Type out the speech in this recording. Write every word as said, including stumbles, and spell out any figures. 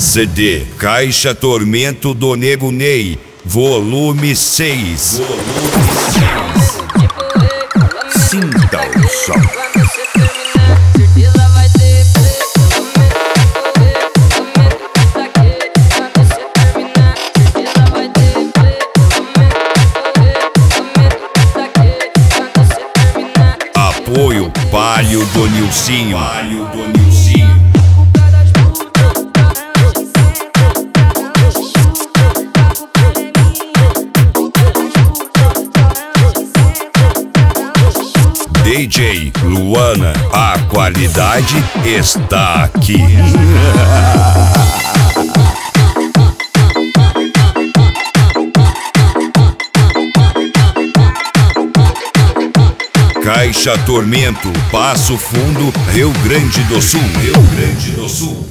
C D Caixa Tormento do Nego Ney, volume seis. Volume seis. Sinta o som. Apoio Palio do Nilcinho. Palio do Nilcinho. D J Luana, a qualidade está aqui. Caixa Tormento, Passo Fundo, Rio Grande do Sul. Rio Grande do Sul.